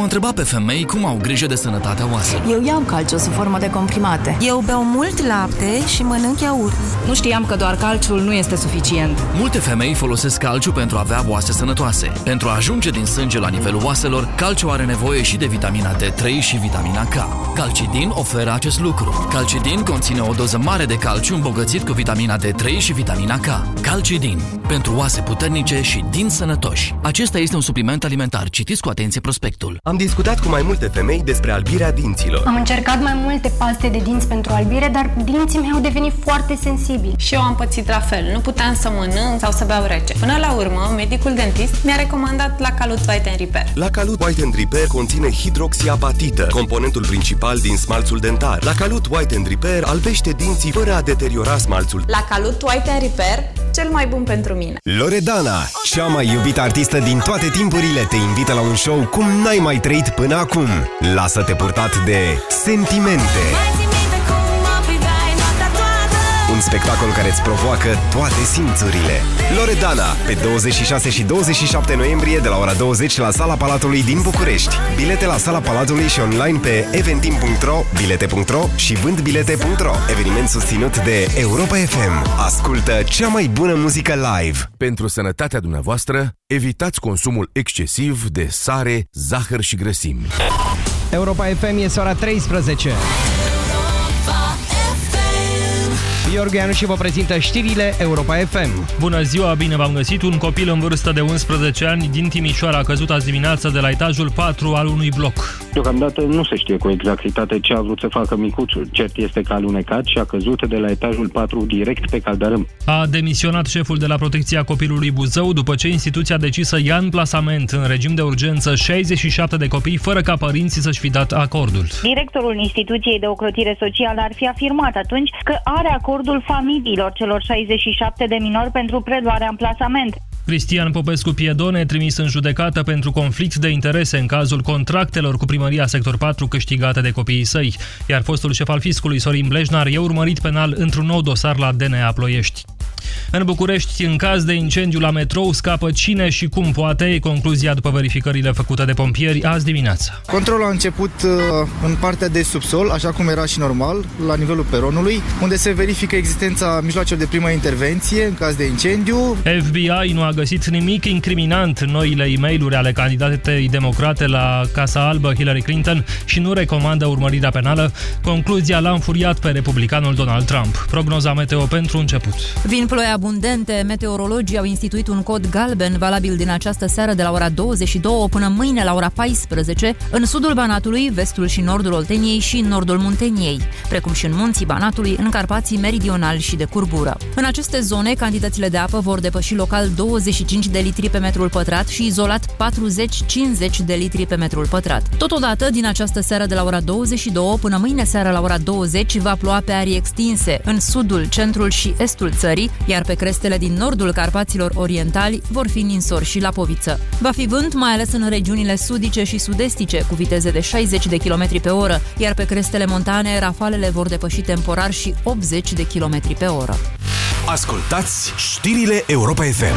întrebat pe femei cum au grijă de sănătatea oaselor. Eu iau calciu sub formă de comprimate. Eu beau mult lapte și mănânc iaurt. Nu știam că doar calciul nu este suficient. Multe femei folosesc calciu pentru a avea oase sănătoase. Pentru a ajunge din sânge la nivelul oaselor, calciu are nevoie și de vitamina D3 și vitamina K. Calcidin oferă acest lucru. Calcidin conține o doză mare de calciu îmbogățit cu vitamina D3 și vitamina K. Calcidin. Pentru oase puternice și dinți sănătoși. Acesta este un supliment alimentar. Citiți cu atenție prospectul. Am discutat cu mai multe femei despre albirea dinților. Am încercat mai multe paste de dinți pentru albire, dar dinții mei au devenit foarte sensibili. Și eu am pățit la fel. Nu puteam să mănânc sau să beau rece. Până la urmă, medicul dentist mi-a recomandat Lacalut White & Repair. Lacalut White & Repair conține hidroxiapatită, componentul principal din smalțul dentar. Lacalut White & Repair albește dinții fără a deteriora smalțul. Lacalut White & Repair, cel mai bun pentru mine. Loredana, cea mai iubită artistă din toate timpurile, te invită la un show cum n-ai mai trăit până acum. Lasă-te purtat de sentimente. Un spectacol care îți provoacă toate simțurile. Loredana, pe 26 și 27 noiembrie de la ora 20 la Sala Palatului din București. Bilete la Sala Palatului și online pe eventim.ro, bilete.ro și vândbilete.ro. Eveniment susținut de Europa FM. Ascultă cea mai bună muzică live. Pentru sănătatea dumneavoastră, evitați consumul excesiv de sare, zahăr și grăsimi. Europa FM este ora 13. Iorgu și vă prezintă știrile Europa FM. Bună ziua, bine v-am găsit. Un copil în vârstă de 11 ani din Timișoara a căzut azi dimineață de la etajul 4 al unui bloc. Deocamdată nu se știe cu exactitate ce a vrut să facă micuțul. Cert este că a alunecat și a căzut de la etajul 4 direct pe caldărâm. A demisionat șeful de la Protecția Copilului Buzău după ce instituția a decis să ia în plasament în regim de urgență 67 de copii fără ca părinții să-și fi dat acordul. Directorul Instituției de Ocrotire Socială ar fi afirmat atunci că are acordul familiilor celor 67 de minori pentru preluarea în plasament. Cristian Popescu Piedone, trimis în judecată pentru conflict de interese în cazul contractelor cu Primăria Sector 4 câștigate de copiii săi, iar fostul șef al fiscului Sorin Blejnar e urmărit penal într-un nou dosar la DNA Ploiești. În București, în caz de incendiu la metrou, scapă cine și cum poate, e concluzia după verificările făcute de pompieri azi dimineața. Controlul a început în partea de subsol, așa cum era și normal, la nivelul peronului, unde se verifică existența mijloacelor de primă intervenție în caz de incendiu. FBI nu a găsit nimic incriminant în noile e-mail-uri ale candidatei democrate la Casa Albă, Hillary Clinton, și nu recomandă urmărirea penală. Concluzia l-a înfuriat pe republicanul Donald Trump. Prognoza meteo pentru început. Vin ploi abundente, meteorologii au instituit un cod galben valabil din această seară de la ora 22 până mâine la ora 14 în sudul Banatului, vestul și nordul Olteniei și în nordul Munteniei, precum și în munții Banatului, în Carpații meridionali și de curbură. În aceste zone, cantitățile de apă vor depăși local 25 de litri pe metrul pătrat și izolat 40-50 de litri pe metrul pătrat. Totodată, din această seară de la ora 22 până mâine seară la ora 20 va ploua pe arii extinse în sudul, centrul și estul țării, iar pe crestele din nordul Carpaților orientali vor fi ninsori și lapoviță. Va fi vânt mai ales în regiunile sudice și sud-estice, cu viteze de 60 de km pe oră, iar pe crestele montane rafalele vor depăși temporar și 80 de km pe oră. Ascultați știrile Europa FM.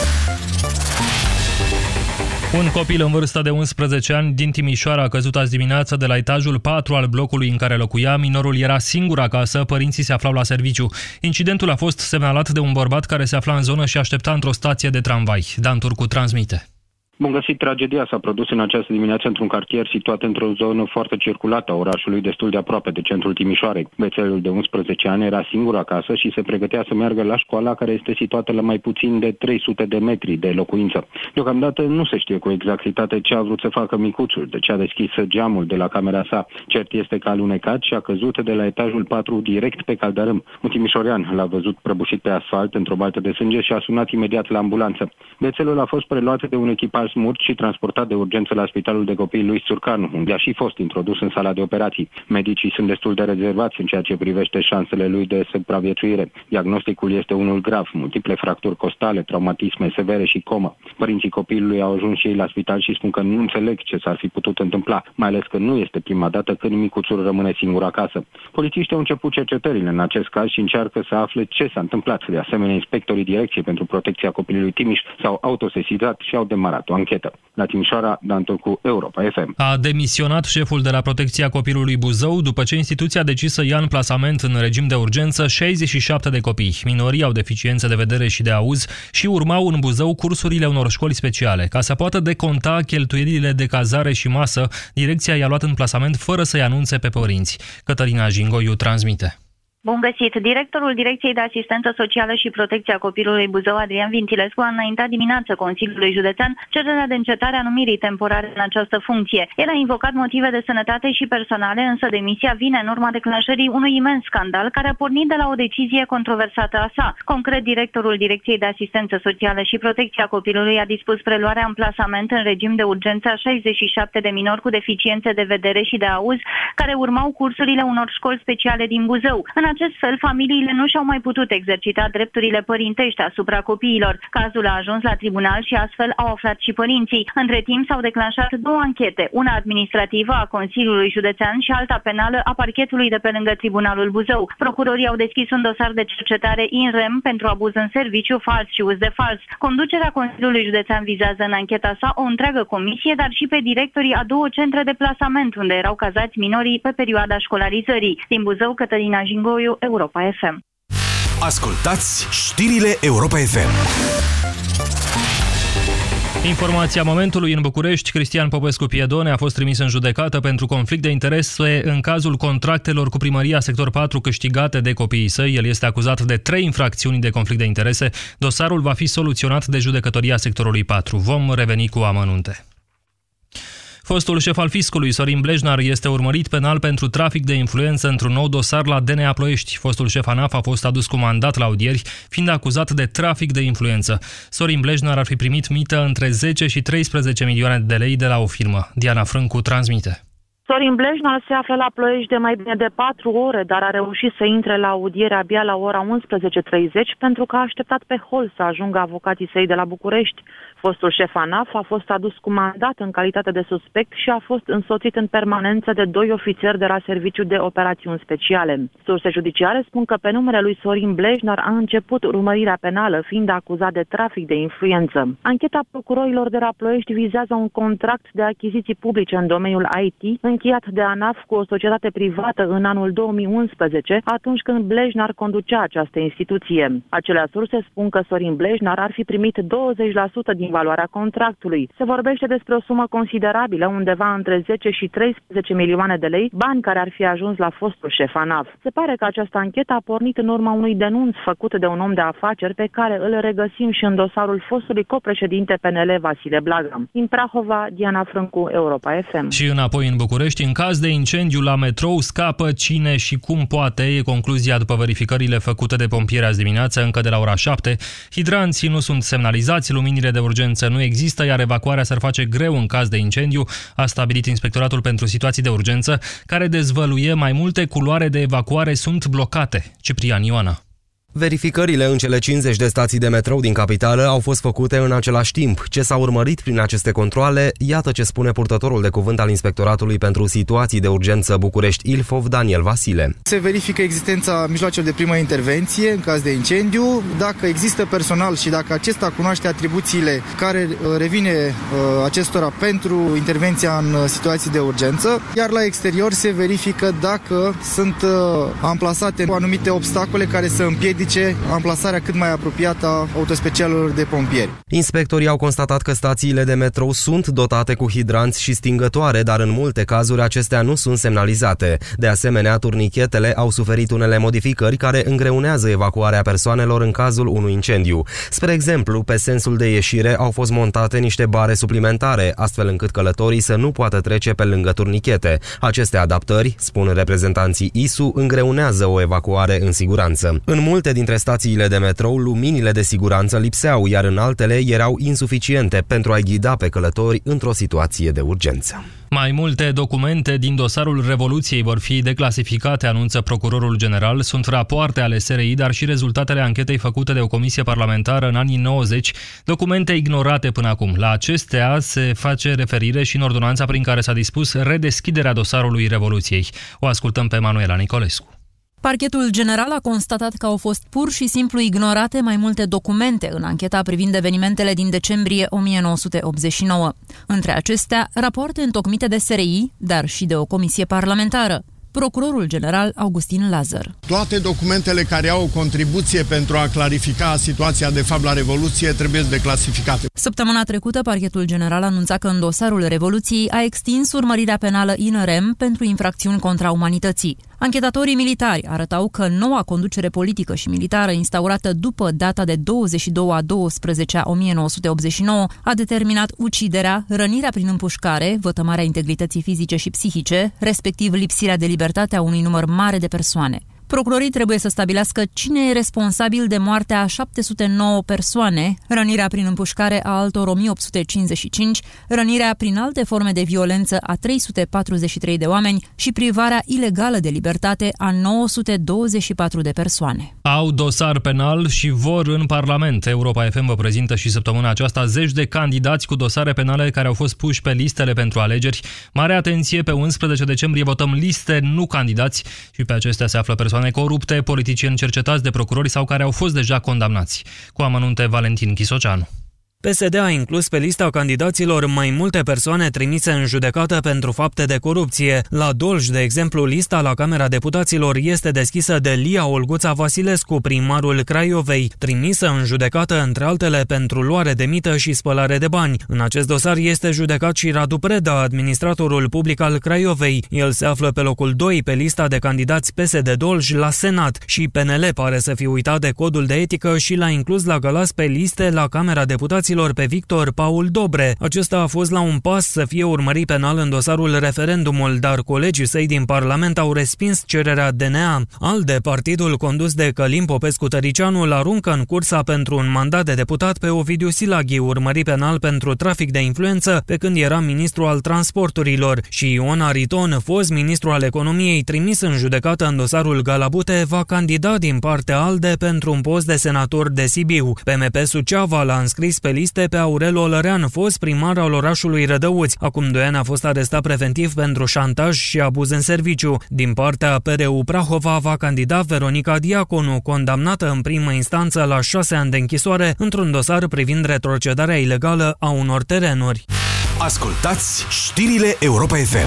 Un copil în vârstă de 11 ani din Timișoara a căzut azi dimineață de la etajul 4 al blocului în care locuia. Minorul era singur acasă, părinții se aflau la serviciu. Incidentul a fost semnalat de un bărbat care se afla în zonă și aștepta într-o stație de tramvai. Dan Turcu transmite. Bun găsit, tragedia s-a produs în această dimineață într-un cartier situat într-o zonă foarte circulată a orașului, destul de aproape de centrul Timișoarei. Băiețelul de 11 ani era singur acasă și se pregătea să meargă la școala care este situată la mai puțin de 300 de metri de locuință. Deocamdată nu se știe cu exactitate ce a vrut să facă micuțul, de ce a deschis geamul de la camera sa. Cert este că a alunecat și a căzut de la etajul 4 direct pe caldărâm. Un timișorean l-a văzut prăbușit pe asfalt într-o baltă de sânge și a sunat imediat la ambulanță. Băiețelul a fost preluat de un echipaj smurt și transportat de urgență la Spitalul de Copii Luis Țurcanu, unde a și fost introdus în sala de operații. Medicii sunt destul de rezervați în ceea ce privește șansele lui de supraviețuire. Diagnosticul este unul grav, multiple fracturi costale, traumatisme severe și comă. Părinții copilului au ajuns și ei la spital și spun că nu înțeleg ce s-ar fi putut întâmpla, mai ales că nu este prima dată când micuțul rămâne singur acasă. Polițiștii au început cercetările în acest caz și încearcă să afle ce s-a întâmplat. De asemenea, inspectorii Direcției pentru Protecția Copilului Timiș s-au autosesizat și au demarat o anchetă. La Timișoara, Dan Turcu, Europa FM. A demisionat șeful de la Protecția Copilului Buzău după ce instituția a decis să ia în plasament în regim de urgență 67 de copii. Minorii au deficiențe de vedere și de auz și urmau în Buzău cursurile unor școli speciale. Ca să poată deconta cheltuielile de cazare și masă, direcția i-a luat în plasament fără să-i anunțe pe părinți. Cătălina Jingoiu transmite. Bun găsit! Directorul Direcției de Asistență Socială și Protecția Copilului Buzău, Adrian Vintilescu, a înaintat dimineață Consiliului Județean cererea de încetare a numirii temporare în această funcție. El a invocat motive de sănătate și personale, însă demisia vine în urma declanșării unui imens scandal care a pornit de la o decizie controversată a sa. Concret, directorul Direcției de Asistență Socială și Protecția Copilului a dispus preluarea în plasament în regim de urgență a 67 de minori cu deficiențe de vedere și de auz, care urmau cursurile unor școli speciale din Buzău. În acest fel, familiile nu și-au mai putut exercita drepturile părintești asupra copiilor. Cazul a ajuns la tribunal și astfel au aflat și părinții. Între timp s-au declanșat două anchete, una administrativă a Consiliului Județean și alta penală a parchetului de pe lângă Tribunalul Buzău. Procurorii au deschis un dosar de cercetare in rem pentru abuz în serviciu, fals și uz de fals. Conducerea Consiliului Județean vizează în ancheta sa o întreagă comisie, dar și pe directorii a două centre de plasament unde erau cazați minorii pe perioada școlarizării. Din Buzău, Cătălina Jingoiu, Europa FM. Ascultați știrile Europa FM. Informația momentului în București. Cristian Popescu Piedone a fost trimis în judecată pentru conflict de interese în cazul contractelor cu Primăria Sector 4 câștigate de copiii săi. El este acuzat de 3 infracțiuni de conflict de interese. Dosarul va fi soluționat de judecătoria sectorului 4. Vom reveni cu amănunte. Fostul șef al fiscului, Sorin Blejnar, este urmărit penal pentru trafic de influență într-un nou dosar la DNA Ploiești. Fostul șef ANAF a fost adus cu mandat la audieri, fiind acuzat de trafic de influență. Sorin Blejnar ar fi primit mită între 10 și 13 milioane de lei de la o firmă. Diana Frâncu transmite. Sorin Blejnar se află la Ploiești de mai bine de 4 ore, dar a reușit să intre la audiere abia la ora 11:30 pentru că a așteptat pe hol să ajungă avocații săi de la București. Fostul șef ANAF a fost adus cu mandat în calitate de suspect și a fost însoțit în permanență de 2 ofițeri de la Serviciul de Operațiuni Speciale. Surse judiciare spun că pe numele lui Sorin Blejnar a început urmărirea penală, fiind acuzat de trafic de influență. Ancheta procurorilor de la Ploiești vizează un contract de achiziții publice în domeniul IT, încheiat de ANAF cu o societate privată în anul 2011, atunci când Blejnar conducea această instituție. Acelea surse spun că Sorin Blejnar ar fi primit 20% din valoarea contractului. Se vorbește despre o sumă considerabilă, undeva între 10 și 13 milioane de lei, bani care ar fi ajuns la fostul șef ANAF. Se pare că această anchetă a pornit în urma unui denunț făcut de un om de afaceri pe care îl regăsim și în dosarul fostului copreședinte PNL Vasile Blaga. Din Prahova, Diana Frâncu, Europa FM. Și înapoi în București, în caz de incendiu la metrou, scapă cine și cum poate, e concluzia după verificările făcute de pompieri azi dimineață, încă de la ora 7. Hidranții nu sunt semnalizați, luminile de urgență nu există, iar evacuarea s-ar face greu în caz de incendiu, a stabilit Inspectoratul pentru Situații de Urgență, care dezvăluie mai multe culoare de evacuare sunt blocate. Ciprian Ioana. Verificările în cele 50 de stații de metrou din capitală au fost făcute în același timp. Ce s-a urmărit prin aceste controale, iată ce spune purtătorul de cuvânt al Inspectoratului pentru Situații de Urgență București-Ilfov, Daniel Vasile. Se verifică existența mijloacelor de primă intervenție în caz de incendiu, dacă există personal și dacă acesta cunoaște atribuțiile care revine acestora pentru intervenția în situații de urgență, iar la exterior se verifică dacă sunt amplasate anumite obstacole care să împiedice amplasarea cât mai apropiată a autospecialelor de pompieri. Inspectorii au constatat că stațiile de metrou sunt dotate cu hidranți și stingătoare, dar în multe cazuri acestea nu sunt semnalizate. De asemenea, turnichetele au suferit unele modificări care îngreunează evacuarea persoanelor în cazul unui incendiu. Spre exemplu, pe sensul de ieșire au fost montate niște bare suplimentare, astfel încât călătorii să nu poată trece pe lângă turnichete. Aceste adaptări, spun reprezentanții ISU, îngreunează o evacuare în siguranță. În multe dintre stațiile de metrou, luminile de siguranță lipseau, iar în altele erau insuficiente pentru a-i ghida pe călători într-o situație de urgență. Mai multe documente din dosarul Revoluției vor fi declasificate, anunță procurorul general. Sunt rapoarte ale SRI, dar și rezultatele anchetei făcute de o comisie parlamentară în anii 90, documente ignorate până acum. La acestea se face referire și în ordonanța prin care s-a dispus redeschiderea dosarului Revoluției. O ascultăm pe Manuela Nicolescu. Parchetul general a constatat că au fost pur și simplu ignorate mai multe documente în ancheta privind evenimentele din decembrie 1989. Între acestea, rapoarte întocmite de SRI, dar și de o comisie parlamentară. Procurorul general Augustin Lazar. Toate documentele care au o contribuție pentru a clarifica situația de fapt la Revoluție trebuie declasificate. Săptămâna trecută, Parchetul general anunța că în dosarul Revoluției a extins urmărirea penală in rem pentru infracțiuni contra umanității. Anchetatorii militari arătau că noua conducere politică și militară instaurată după data de 22/12/1989 a determinat uciderea, rănirea prin împușcare, vătămarea integrității fizice și psihice, respectiv lipsirea de libertate a unui număr mare de persoane. Procurorii trebuie să stabilească cine e responsabil de moartea a 709 persoane, rănirea prin împușcare a altor 1855, rănirea prin alte forme de violență a 343 de oameni și privarea ilegală de libertate a 924 de persoane. Au dosar penal și vor în Parlament. Europa FM vă prezintă și săptămâna aceasta zeci de candidați cu dosare penale care au fost puși pe listele pentru alegeri. Mare atenție, pe 11 decembrie votăm liste, nu candidați, și pe acestea se află persoane corupte, politicieni cercetați de procurori sau care au fost deja condamnați. Cu amănunte, Valentin Chisoceanu. PSD a inclus pe lista candidaților mai multe persoane trimise în judecată pentru fapte de corupție. La Dolj, de exemplu, lista la Camera Deputaților este deschisă de Lia Olguța Vasilescu, primarul Craiovei, trimisă în judecată, între altele, pentru luare de mită și spălare de bani. În acest dosar este judecat și Radu Preda, administratorul public al Craiovei. El se află pe locul 2 pe lista de candidați PSD Dolj la Senat și PNL pare să fi uitat de codul de etică și l-a inclus la Galați pe liste la Camera Deputaților pe Victor Paul Dobre. Acesta a fost la un pas să fie urmărit penal în dosarul referendumul, dar colegii săi din Parlament au respins cererea DNA. ALDE, partidul condus de Călim Popescu-Tăricianu, îl aruncă în cursa pentru un mandat de deputat pe Ovidiu Silaghi, urmărit penal pentru trafic de influență pe când era ministru al transporturilor, și Iona Riton, fost ministru al economiei, trimis în judecată în dosarul Galabute, va candida din partea ALDE pentru un post de senator de Sibiu. PMP Suceava l-a înscris pe liste pe Aurel Olărean, fost primar al orașului Rădăuți. Acum 2 ani a fost arestat preventiv pentru șantaj și abuz în serviciu. Din partea PRU Prahova va candida Veronica Diaconu, condamnată în primă instanță la 6 ani de închisoare într-un dosar privind retrocedarea ilegală a unor terenuri. Ascultați știrile Europa FM.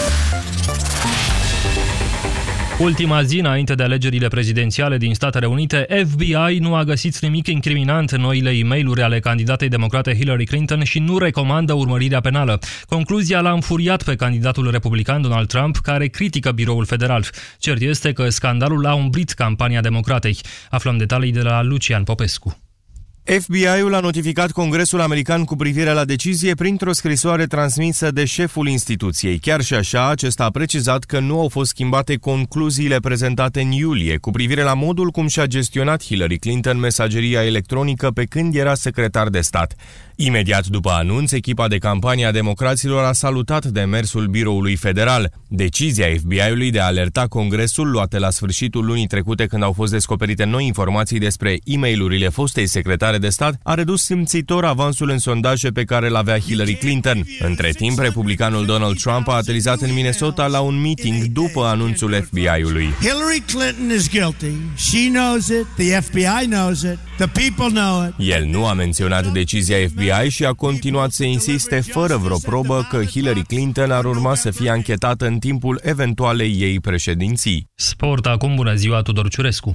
Ultima zi înainte de alegerile prezidențiale din Statele Unite, FBI nu a găsit nimic incriminant în noile e-mail-uri ale candidatei democrate Hillary Clinton și nu recomandă urmărirea penală. Concluzia l-a înfuriat pe candidatul republican Donald Trump, care critică biroul federal. Cert este că scandalul a umbrit campania democratei. Aflăm detalii de la Lucian Popescu. FBI-ul a notificat Congresul American cu privire la decizie printr-o scrisoare transmisă de șeful instituției. Chiar și așa, acesta a precizat că nu au fost schimbate concluziile prezentate în iulie cu privire la modul cum și-a gestionat Hillary Clinton mesageria electronică pe când era secretar de stat. Imediat după anunț, echipa de campanie a democraților a salutat demersul biroului federal. Decizia FBI-ului de a alerta Congresul, luată la sfârșitul lunii trecute când au fost descoperite noi informații despre e-mail-urile fostei secretare de stat, a redus simțitor avansul în sondaje pe care l-avea Hillary Clinton. Între timp, republicanul Donald Trump a aterizat în Minnesota la un meeting după anunțul FBI-ului. Hillary Clinton is guilty. She knows it. The FBI knows it. The people know it. El nu a menționat decizia FBI și a continuat să insiste fără vreo probă că Hillary Clinton ar urma să fie anchetată în timpul eventualei ei președinții. Sport acum, bună ziua, Tudor Ciurescu.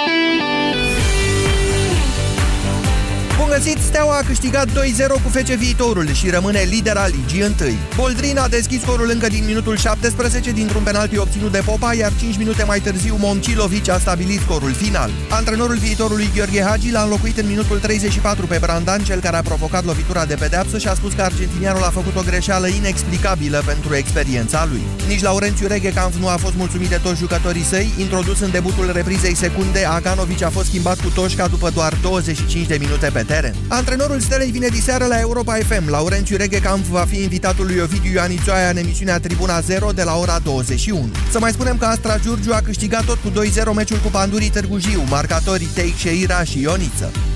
Bun găsit, Steaua a câștigat 2-0 cu FC Viitorul și rămâne lider al Ligii 1. Boldrin a deschis scorul încă din minutul 17 dintr-un penalti obținut de Popa, iar 5 minute mai târziu Momcilovic a stabilit scorul final. Antrenorul Viitorului Gheorghe Hagi l-a înlocuit în minutul 34 pe Brandan, cel care a provocat lovitura de pedeapsă, și a spus că argentinianul a făcut o greșeală inexplicabilă pentru experiența lui. Nici Laurențiu Reghecanf nu a fost mulțumit de toți jucătorii săi. Introdus în debutul reprizei secunde, Aganovic a fost schimbat cu Toșca după doar 25 de minute pe teren. Antrenorul Stelei vine diseară la Europa FM. Laurențiu Reghecanf va fi invitatul lui Ovidiu Ioanițoaia în emisiunea Tribuna 0 de la ora 21. Să mai spunem că Astra Giurgiu a câștigat tot cu 2-0 meciul cu Pandurii Târgu Jiu, marcatorii Teic Sheira și Ioniță.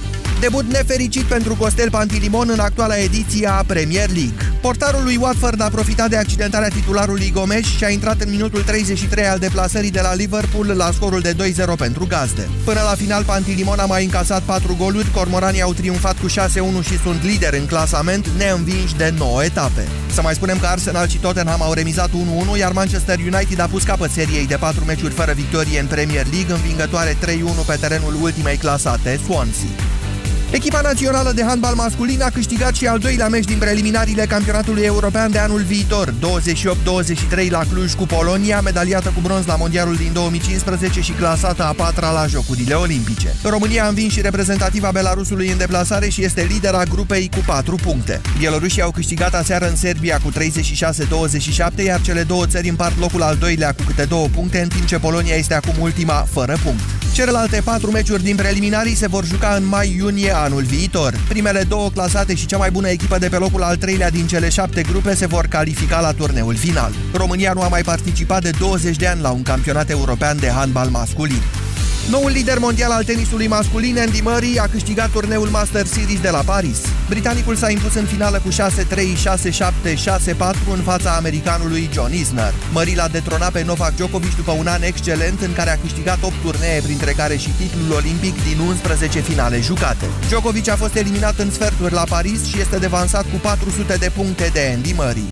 Debut nefericit pentru Costel Pantilimon în actuala ediție a Premier League. Portarul lui Watford a profitat de accidentarea titularului Gomes și a intrat în minutul 33 al deplasării de la Liverpool la scorul de 2-0 pentru gazde. Până la final, Pantilimon a mai încasat 4 goluri, cormoranii au triumfat cu 6-1 și sunt lideri în clasament, neînvinși de 9 etape. Să mai spunem că Arsenal și Tottenham au remizat 1-1, iar Manchester United a pus capăt seriei de 4 meciuri fără victorie în Premier League, învingătoare 3-1 pe terenul ultimei clasate, Swansea. Echipa națională de handbal masculin a câștigat și al doilea meci din preliminariile campionatului european de anul viitor, 28-23 la Cluj cu Polonia, medaliată cu bronz la mondialul din 2015 și clasată a 4-a la Jocurile Olimpice. România a învins și reprezentativa Belarusului în deplasare și este lidera grupei cu 4 puncte. Bielorușii au câștigat aseară în Serbia cu 36-27, iar cele două țări împart locul al doilea cu câte 2 puncte, în timp ce Polonia este acum ultima fără punct. Celelalte 4 meciuri din preliminarii se vor juca în mai-iunie anul viitor. Primele 2 clasate și cea mai bună echipă de pe locul al 3-lea din cele 7 grupe se vor califica la turneul final. România nu a mai participat de 20 de ani la un campionat european de handbal masculin. Noul lider mondial al tenisului masculin, Andy Murray, a câștigat turneul Master Series de la Paris. Britanicul s-a impus în finală cu 6-3, 6-7, 6-4 în fața americanului John Isner. Murray l-a detronat pe Novak Djokovic după un an excelent în care a câștigat 8 turnee, printre care și titlul olimpic din 11 finale jucate. Djokovic a fost eliminat în sferturi la Paris și este devansat cu 400 de puncte de Andy Murray.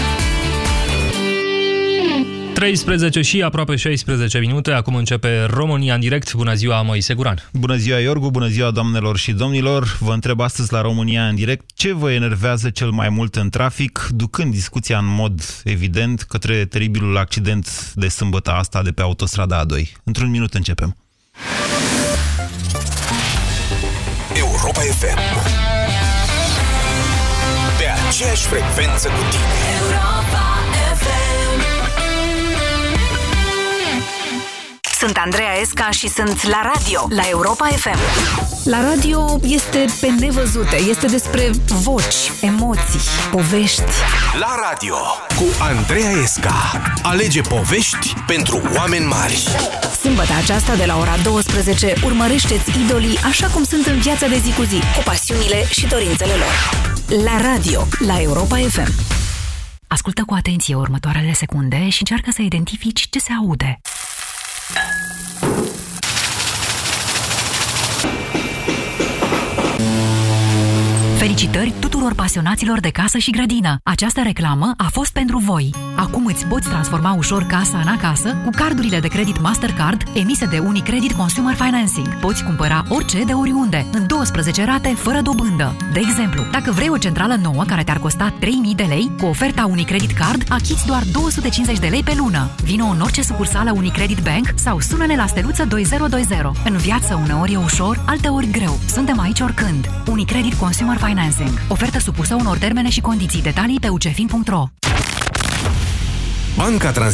13 și aproape 16 minute, acum începe România în direct. Bună ziua, Moise Guran. Bună ziua, Iorgu, bună ziua, doamnelor și domnilor. Vă întreb astăzi la România în direct ce vă enervează cel mai mult în trafic, ducând discuția în mod evident către teribilul accident de sâmbătă asta de pe autostrada A2. Într-un minut începem. Europa FM, pe aceeași frecvență cu tine. Europa FM. Sunt Andreea Esca și sunt la radio, la Europa FM. La radio este pe nevăzute, este despre voci, emoții, povești. La radio, cu Andreea Esca. Alege povești pentru oameni mari. Sâmbătă aceasta de la ora 12 urmărește-ți idolii așa cum sunt în viața de zi cu zi, cu pasiunile și dorințele lor. La radio, la Europa FM. Ascultă cu atenție următoarele secunde și încearcă să identifici ce se aude. Felicitări tuturor pasionaților de casă și grădină! Această reclamă a fost pentru voi. Acum îți poți transforma ușor casa în acasă cu cardurile de credit Mastercard emise de Unicredit Consumer Financing. Poți cumpăra orice de oriunde, în 12 rate fără dobândă. De exemplu, dacă vrei o centrală nouă care te-ar costa 3.000 de lei, cu oferta Unicredit Card achiți doar 250 de lei pe lună. Vino în orice sucursală Unicredit Bank sau sună-ne la steluță 2020. În viață uneori e ușor, alteori greu. Suntem aici oricând. Unicredit Consumer Financing. Ofertă supusă unor termene și condiții. Detalii pe ucefin.ro. Banca